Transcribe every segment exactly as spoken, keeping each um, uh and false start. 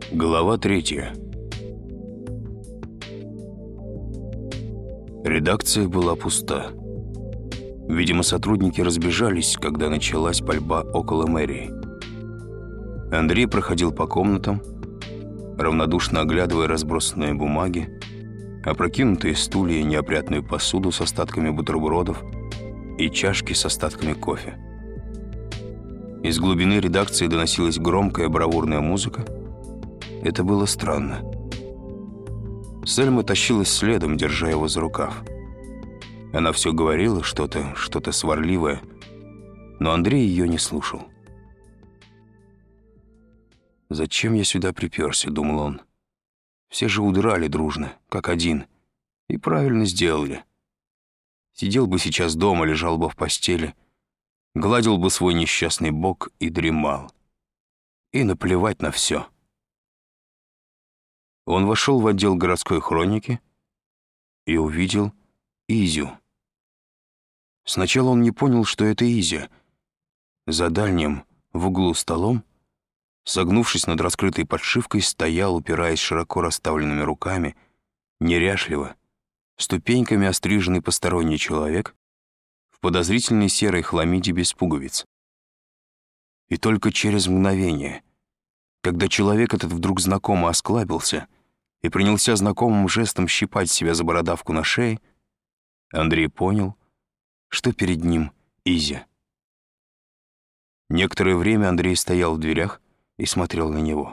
Глава третья. Редакция была пуста. Видимо, сотрудники разбежались, когда началась пальба около мэрии. Андрей проходил по комнатам, равнодушно оглядывая разбросанные бумаги, опрокинутые стулья, неопрятную посуду с остатками бутербродов и чашки с остатками кофе. Из глубины редакции доносилась громкая бравурная музыка. Это было странно. Сельма тащилась следом, держа его за рукав. Она все говорила что-то, что-то сварливое, но Андрей ее не слушал. «Зачем я сюда приперся?» — думал он. «Все же удрали дружно, как один, и правильно сделали. Сидел бы сейчас дома, лежал бы в постели, гладил бы свой несчастный бок и дремал. И наплевать на все». Он вошел в отдел городской хроники и увидел Изю. Сначала он не понял, что это Изя. За дальним, в углу столом, согнувшись над раскрытой подшивкой, стоял, упираясь широко расставленными руками, неряшливо, ступеньками остриженный посторонний человек в подозрительной серой хламиде без пуговиц. И только через мгновение, когда человек этот вдруг знакомо осклабился и принялся знакомым жестом щипать себя за бородавку на шее, Андрей понял, что перед ним Изя. Некоторое время Андрей стоял в дверях и смотрел на него.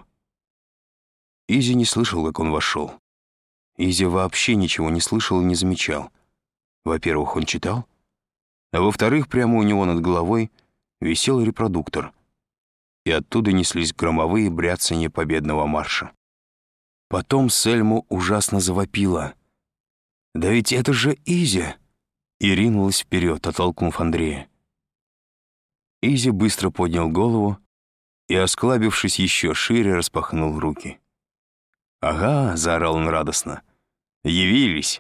Изя не слышал, как он вошел. Изя вообще ничего не слышал и не замечал. Во-первых, он читал, а во-вторых, прямо у него над головой висел репродуктор, и оттуда неслись громовые бряцанья победного марша. Потом Сельму ужасно завопила. «Да ведь это же Изя!» и ринулась вперед, оттолкнув Андрея. Изя быстро поднял голову и, осклабившись еще шире, распахнул руки. «Ага!» — заорал он радостно. «Явились!»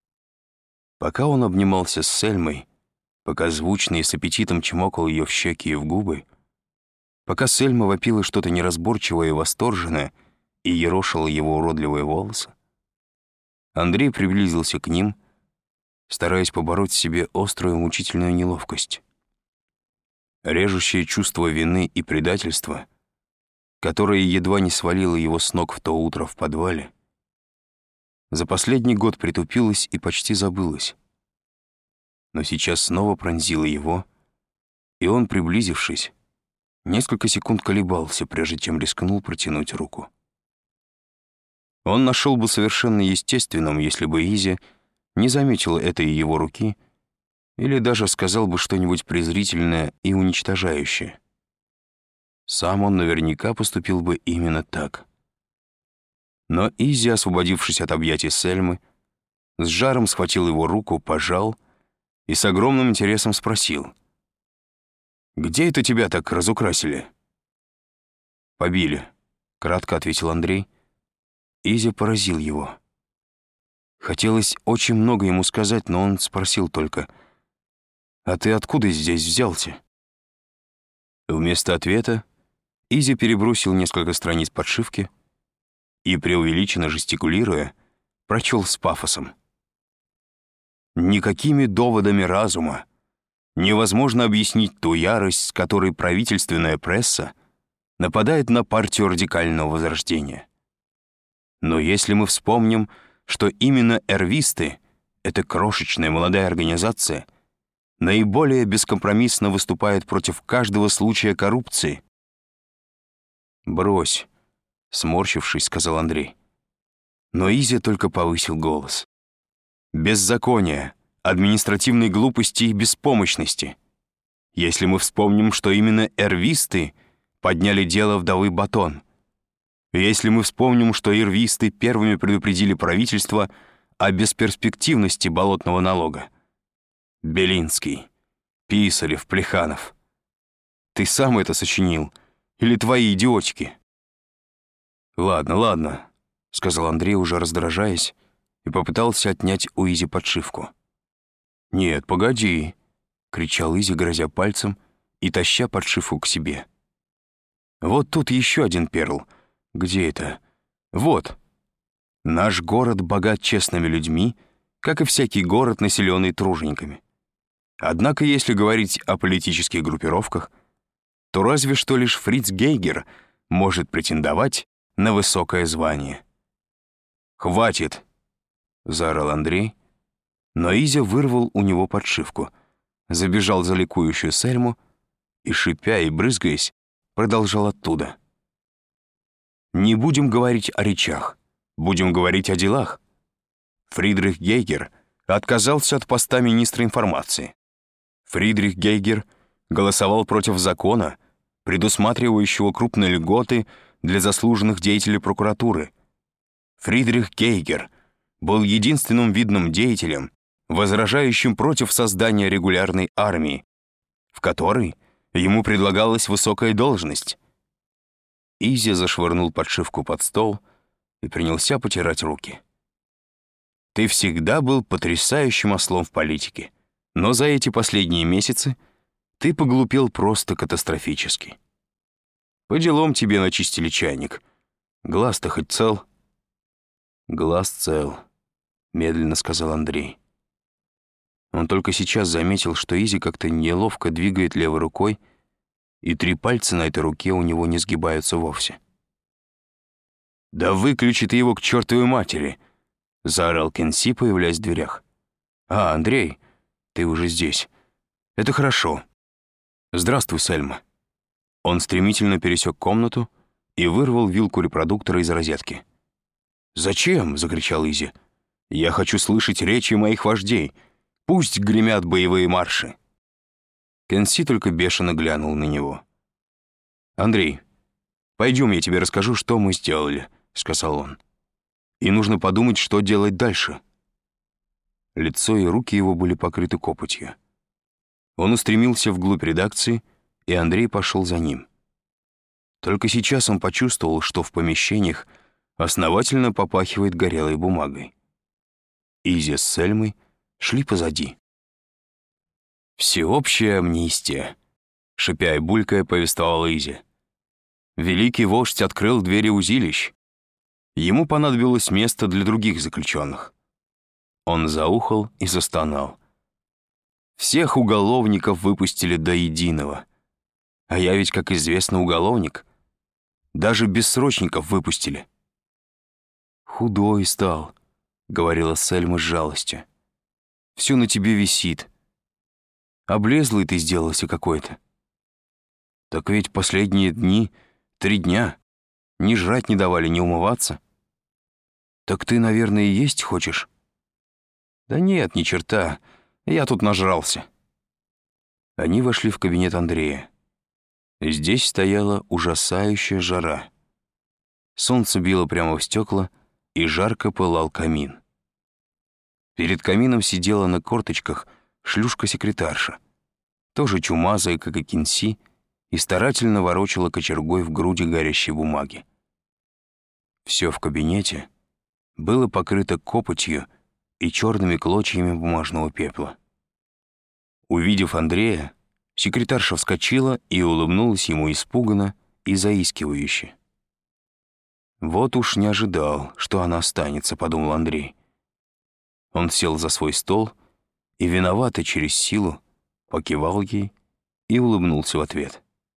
Пока он обнимался с Сельмой, пока звучно и с аппетитом чмокал ее в щеки и в губы, пока Сельма вопила что-то неразборчивое и восторженное и ерошила его уродливые волосы, Андрей приблизился к ним, стараясь побороть в себе острую мучительную неловкость. Режущее чувство вины и предательства, которое едва не свалило его с ног в то утро в подвале, за последний год притупилось и почти забылось. Но сейчас снова пронзило его, и он, приблизившись, несколько секунд колебался, прежде чем рискнул протянуть руку. Он нашел бы совершенно естественным, если бы Изя не заметила этой его руки или даже сказал бы что-нибудь презрительное и уничтожающее. Сам он наверняка поступил бы именно так. Но Изя, освободившись от объятий Сельмы, с жаром схватил его руку, пожал и с огромным интересом спросил: «Где это тебя так разукрасили?» «Побили», — кратко ответил Андрей. Изя поразил его. Хотелось очень много ему сказать, но он спросил только: «А ты откуда здесь взялся?» Вместо ответа Изя перебросил несколько страниц подшивки и, преувеличенно жестикулируя, прочел с пафосом: «Никакими доводами разума невозможно объяснить ту ярость, с которой правительственная пресса нападает на партию радикального возрождения. Но если мы вспомним, что именно эрвисты, эта крошечная молодая организация, наиболее бескомпромиссно выступает против каждого случая коррупции». «Брось», — сморщившись, сказал Андрей. Но Изя только повысил голос: «Беззакония, административной глупости и беспомощности. Если мы вспомним, что именно эрвисты подняли дело вдовы Батон, если мы вспомним, что эрвисты первыми предупредили правительство о бесперспективности болотного налога. Белинский, Писарев, Плеханов. Ты сам это сочинил или твои идиотики?» «Ладно, ладно», — сказал Андрей, уже раздражаясь, и попытался отнять у Изи подшивку. «Нет, погоди», — кричал Изи, грозя пальцем и таща подшивку к себе. «Вот тут еще один перл. Где это? Вот. Наш город богат честными людьми, как и всякий город, населенный тружениками. Однако, если говорить о политических группировках, то разве что лишь Фриц Гейгер может претендовать на высокое звание. «Хватит!» — заорал Андрей, но Изя вырвал у него подшивку, забежал за ликующую Сельму и, шипя и брызгаясь, продолжал оттуда. «Не будем говорить о речах, будем говорить о делах. Фридрих Гейгер отказался от поста министра информации. Фридрих Гейгер голосовал против закона, предусматривающего крупные льготы для заслуженных деятелей прокуратуры. Фридрих Гейгер был единственным видным деятелем, возражающим против создания регулярной армии, в которой ему предлагалась высокая должность». Изя зашвырнул подшивку под стол и принялся потирать руки. «Ты всегда был потрясающим ослом в политике, но за эти последние месяцы ты поглупел просто катастрофически. По делам тебе начистили чайник. Глаз-то хоть цел?» «Глаз цел», — медленно сказал Андрей. Он только сейчас заметил, что Изи как-то неловко двигает левой рукой, и три пальца на этой руке у него не сгибаются вовсе. «Да выключи ты его к чертовой матери!» — заорал Кенси, появляясь в дверях. «А, Андрей, ты уже здесь. Это хорошо. Здравствуй, Сельма». Он стремительно пересек комнату и вырвал вилку репродуктора из розетки. «Зачем?» — закричал Изи. «Я хочу слышать речи моих вождей. Пусть гремят боевые марши». Кенси только бешено глянул на него. «Андрей, пойдем, я тебе расскажу, что мы сделали», — сказал он. «И нужно подумать, что делать дальше». Лицо и руки его были покрыты копотью. Он устремился вглубь редакции, и Андрей пошел за ним. Только сейчас он почувствовал, что в помещениях основательно попахивает горелой бумагой. Изя с Сельмой шли позади. «Всеобщая амнистия», — шипя и булькая, повествовала Изя. «Великий вождь открыл двери узилищ. Ему понадобилось место для других заключенных». Он заухал и застонал. «Всех уголовников выпустили до единого. А я ведь, как известно, уголовник. Даже бессрочников выпустили». «Худой стал», — говорила Сельма с жалостью. «Все на тебе висит. Облезлый ты сделался какой-то». «Так ведь последние дни, три дня, ни жрать не давали, ни умываться». «Так ты, наверное, и есть хочешь?» «Да нет, ни черта, я тут нажрался». Они вошли в кабинет Андрея. Здесь стояла ужасающая жара. Солнце било прямо в стекла, и жарко пылал камин. Перед камином сидела на корточках шлюшка-секретарша, тоже чумазая, как и Кенси, и старательно ворочала кочергой в груди горящей бумаги. Все в кабинете было покрыто копотью и черными клочьями бумажного пепла. Увидев Андрея, секретарша вскочила и улыбнулась ему испуганно и заискивающе. «Вот уж не ожидал, что она останется», — подумал Андрей. Он сел за свой стол и, виновато через силу, покивал ей и улыбнулся в ответ.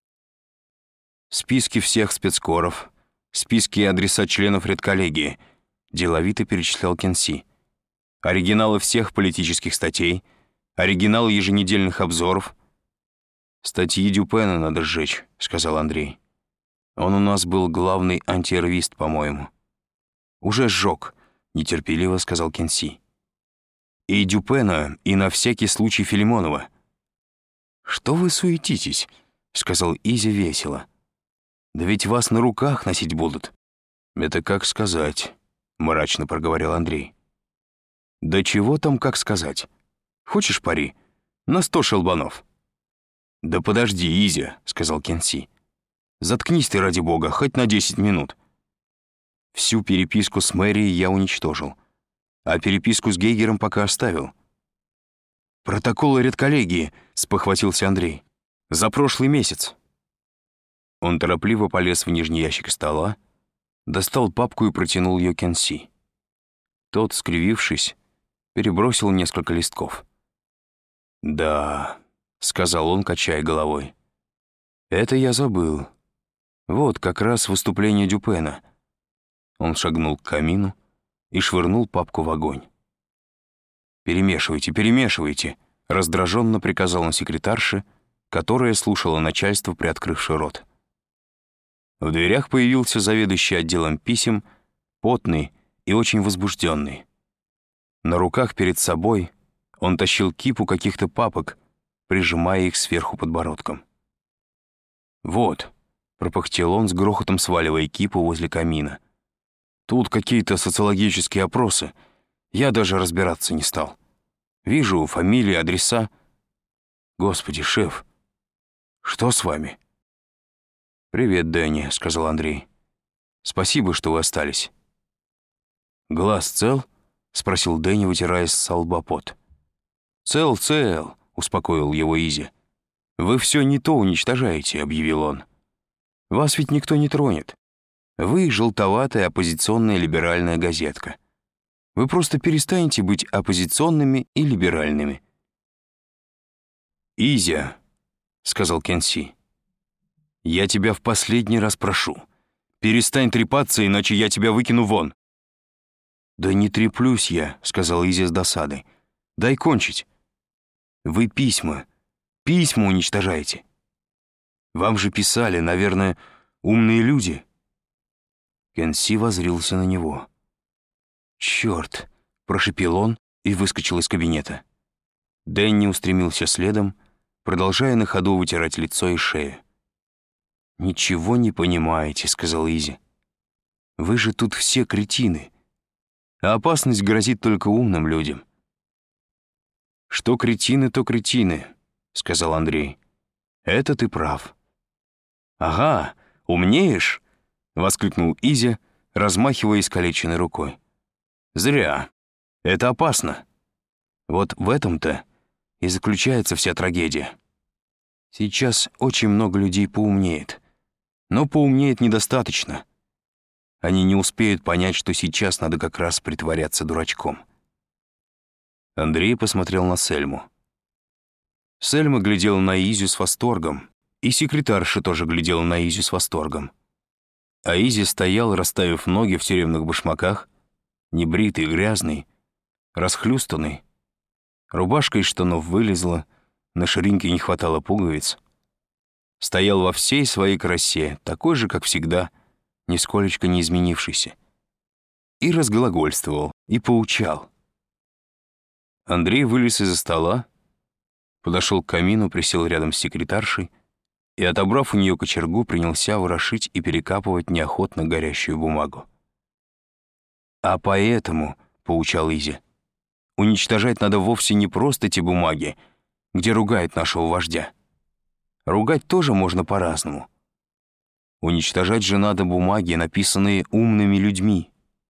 «Списки всех спецкоров, списки и адреса членов редколлегии», — деловито перечислял Кенси. «Оригиналы всех политических статей, оригиналы еженедельных обзоров». «Статьи Дюпена надо сжечь», — сказал Андрей. «Он у нас был главный антиэрвист, по-моему». «Уже сжег», — нетерпеливо сказал Кенси. «И Дюпена, и на всякий случай Филимонова». «Что вы суетитесь?» — сказал Изя весело. «Да ведь вас на руках носить будут». «Это как сказать», — мрачно проговорил Андрей. «Да чего там как сказать? Хочешь пари? На сто шелбанов». «Да подожди, Изя», — сказал Кенси. «Заткнись ты, ради бога, хоть на десять минут». Всю переписку с мэрией я уничтожил, а переписку с Гейгером пока оставил. «Протоколы редколлегии», — спохватился Андрей. «За прошлый месяц». Он торопливо полез в нижний ящик стола, достал папку и протянул ее Кенси. Тот, скривившись, перебросил несколько листков. «Да», — сказал он, качая головой, — «это я забыл. Вот как раз выступление Дюпена». Он шагнул к камину и швырнул папку в огонь. «Перемешивайте, перемешивайте», — раздраженно приказал он секретарше, которая слушала начальство, приоткрывши рот. В дверях появился заведующий отделом писем, потный и очень возбужденный. На руках перед собой он тащил кипу каких-то папок, прижимая их сверху подбородком. «Вот», — пропыхтел он, с грохотом сваливая кипу возле камина, «тут какие-то социологические опросы. Я даже разбираться не стал. Вижу фамилии, адреса. Господи, шеф, что с вами?» «Привет, Дэнни», — сказал Андрей. «Спасибо, что вы остались». «Глаз цел?» — спросил Дэнни, вытирая со лба пот. «Цел, цел», — успокоил его Изи. «Вы все не то уничтожаете», — объявил он. «Вас ведь никто не тронет. Вы желтоватая оппозиционная либеральная газетка. Вы просто перестанете быть оппозиционными и либеральными». «Изя», — сказал Кенси, — «я тебя в последний раз прошу. Перестань трепаться, иначе я тебя выкину вон». «Да не треплюсь я», — сказал Изи с досадой. «Дай кончить. Вы письма, письма уничтожаете. Вам же писали, наверное, умные люди». Кенси воззрился на него. «Чёрт!» — прошипел он и выскочил из кабинета. Дэнни устремился следом, продолжая на ходу вытирать лицо и шею. «Ничего не понимаете», — сказал Изи. «Вы же тут все кретины, а опасность грозит только умным людям». «Что кретины, то кретины», — сказал Андрей. «Это ты прав». «Ага, умнеешь?» — воскликнул Изи, размахивая искалеченной рукой. «Зря. Это опасно. Вот в этом-то и заключается вся трагедия. Сейчас очень много людей поумнеет, но поумнеет недостаточно. Они не успеют понять, что сейчас надо как раз притворяться дурачком». Андрей посмотрел на Сельму. Сельма глядела на Изю с восторгом, и секретарша тоже глядела на Изю с восторгом. А Изи стоял, расставив ноги в тюремных башмаках, небритый, грязный, расхлюстанный. Рубашка из штанов вылезла, на ширинке не хватало пуговиц. Стоял во всей своей красе, такой же, как всегда, нисколечко не изменившийся. И разглагольствовал, и поучал. Андрей вылез из-за стола, подошел к камину, присел рядом с секретаршей и, отобрав у нее кочергу, принялся ворошить и перекапывать неохотно горящую бумагу. «А поэтому, — поучал Изи, — уничтожать надо вовсе не просто те бумаги, где ругают нашего вождя. Ругать тоже можно по-разному. Уничтожать же надо бумаги, написанные умными людьми».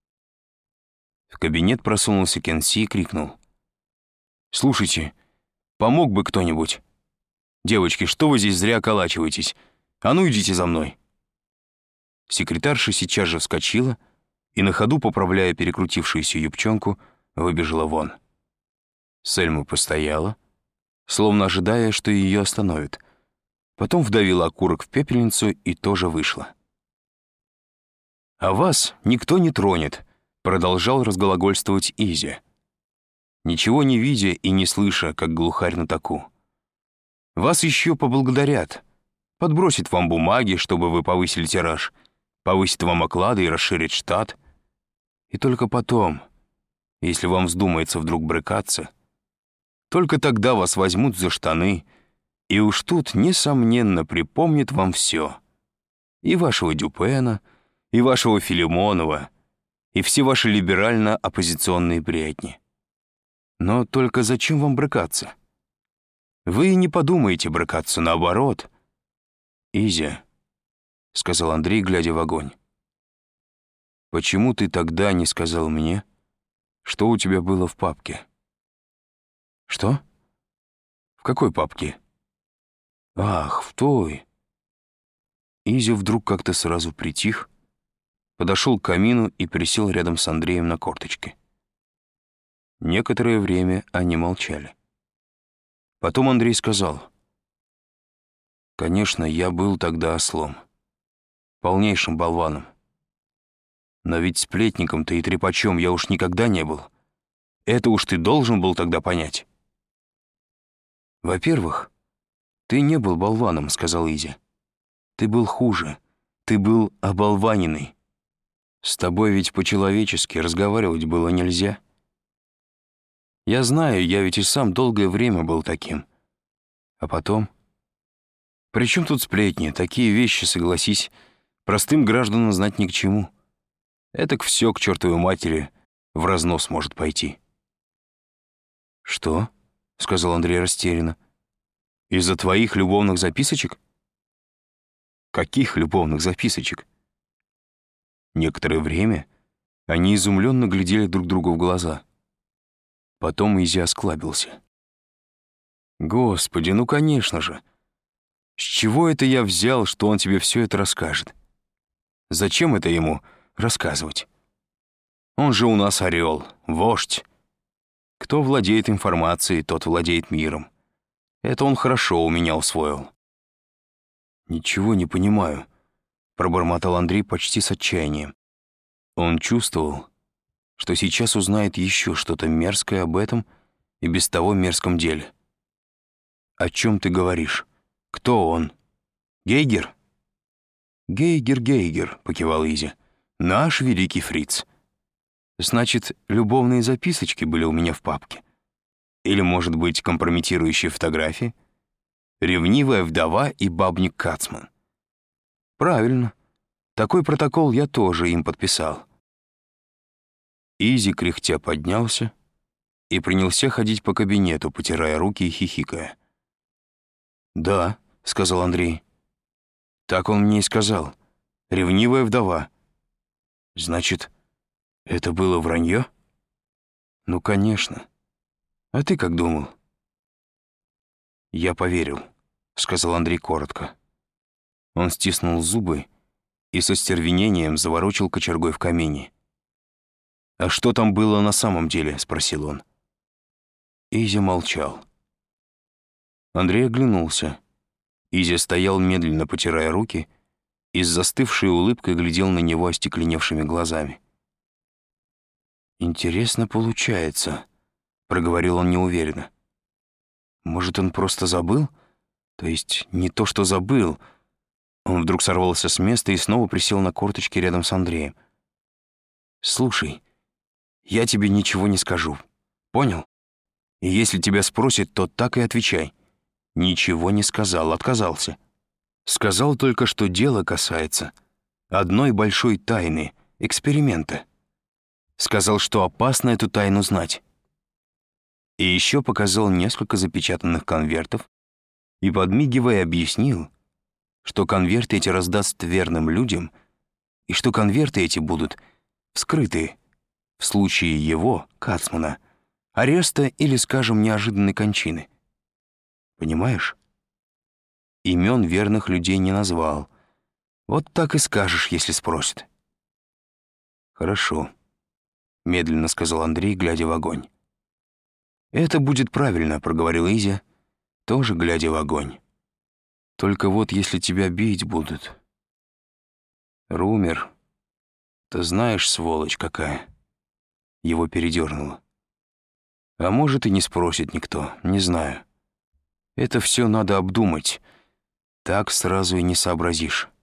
В кабинет просунулся Кенси и крикнул: «Слушайте, помог бы кто-нибудь? Девочки, что вы здесь зря околачиваетесь? А ну идите за мной». Секретарша сейчас же вскочила и, на ходу поправляя перекрутившуюся юбчонку, выбежала вон. Сельма постояла, словно ожидая, что ее остановят. Потом вдавила окурок в пепельницу и тоже вышла. «А вас никто не тронет», — продолжал разглагольствовать Изи, ничего не видя и не слыша, как глухарь на таку. «Вас еще поблагодарят, подбросят вам бумаги, чтобы вы повысили тираж, повысят вам оклады и расширят штат. И только потом, если вам вздумается вдруг брыкаться, только тогда вас возьмут за штаны, и уж тут, несомненно, припомнят вам все. И вашего Дюпена, и вашего Филимонова, и все ваши либерально-оппозиционные бредни. Но только зачем вам брыкаться? Вы не подумаете брыкаться, наоборот». «Изя», — сказал Андрей, глядя в огонь, — «почему ты тогда не сказал мне, что у тебя было в папке?» «Что? В какой папке?» «Ах, в той». Изя вдруг как-то сразу притих, подошел к камину и присел рядом с Андреем на корточки. Некоторое время они молчали. Потом Андрей сказал: «Конечно, я был тогда ослом, полнейшим болваном. Но ведь сплетником-то и трепачом я уж никогда не был. Это уж ты должен был тогда понять». «Во-первых, ты не был болваном», — сказал Изя. «Ты был хуже. Ты был оболваненный. С тобой ведь по-человечески разговаривать было нельзя. Я знаю, я ведь и сам долгое время был таким. А потом... При чем тут сплетни? Такие вещи, согласись, простым гражданам знать ни к чему. Этак все к чертовой матери в разнос может пойти». «Что?» — сказал Андрей растерянно. «Из-за твоих любовных записочек?» «Каких любовных записочек?» Некоторое время они изумленно глядели друг другу в глаза. Потом Изя осклабился. «Господи, ну конечно же! С чего это я взял, что он тебе все это расскажет? Зачем это ему рассказывать? Он же у нас орел, вождь. Кто владеет информацией, тот владеет миром. Это он хорошо у меня усвоил». «Ничего не понимаю», — пробормотал Андрей почти с отчаянием. Он чувствовал, что сейчас узнает еще что-то мерзкое об этом и без того мерзком деле. «О чем ты говоришь? Кто он? Гейгер?» «Гейгер, Гейгер», — покивал Изя. «Наш великий фриц. Значит, любовные записочки были у меня в папке? Или, может быть, компрометирующие фотографии? Ревнивая вдова и бабник Кацман. Правильно. Такой протокол я тоже им подписал». Изи кряхтя поднялся и принялся ходить по кабинету, потирая руки и хихикая. «Да», — сказал Андрей. «Так он мне и сказал. Ревнивая вдова. Значит, это было вранье?» «Ну, конечно. А ты как думал?» «Я поверил», — сказал Андрей коротко. Он стиснул зубы и со стервенением заворочил кочергой в камине. «А что там было на самом деле?» — спросил он. Изя молчал. Андрей оглянулся. Изя стоял, медленно потирая руки, и с застывшей улыбкой глядел на него остекленевшими глазами. «Интересно получается», — проговорил он неуверенно. «Может, он просто забыл? То есть не то, что забыл». Он вдруг сорвался с места и снова присел на корточки рядом с Андреем. «Слушай, я тебе ничего не скажу. Понял? И если тебя спросят, то так и отвечай. Ничего не сказал, отказался. Сказал только, что дело касается одной большой тайны, эксперимента. Сказал, что опасно эту тайну знать. И еще показал несколько запечатанных конвертов и, подмигивая, объяснил, что конверты эти раздаст верным людям и что конверты эти будут вскрыты в случае его, Кацмана, ареста или, скажем, неожиданной кончины. Понимаешь? Имен верных людей не назвал. Вот так и скажешь, если спросят». «Хорошо», — медленно сказал Андрей, глядя в огонь. «Это будет правильно», — проговорил Изя, тоже глядя в огонь. «Только вот если тебя бить будут...» «Румер, ты знаешь, сволочь какая». Его передернуло. «А может, и не спросит никто, не знаю. Это все надо обдумать. Так сразу и не сообразишь».